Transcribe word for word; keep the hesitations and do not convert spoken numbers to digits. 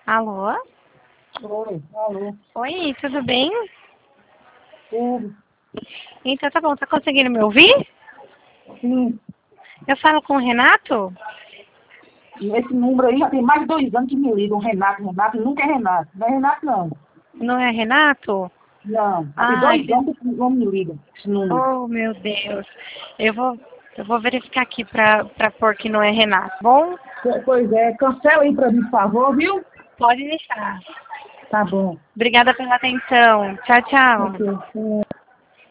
Alô? Oi, alô. Oi, tudo bem? Tudo. Então tá bom, tá conseguindo me ouvir? Sim, Eu falo com o Renato? esse número aí já tem mais de dois anos que me ligam. Renato, Renato, nunca é Renato. Não é Renato, não. Não é Renato? Não, já tem Ai, dois anos que não me liga esse número. oh meu Deus. Eu vou, eu vou verificar aqui pra, pra pôr que não é Renato. Bom, Pois é, cancela aí pra mim, por favor, viu? pode deixar. Tá bom. Obrigada pela atenção. Tchau, tchau. Ok. É.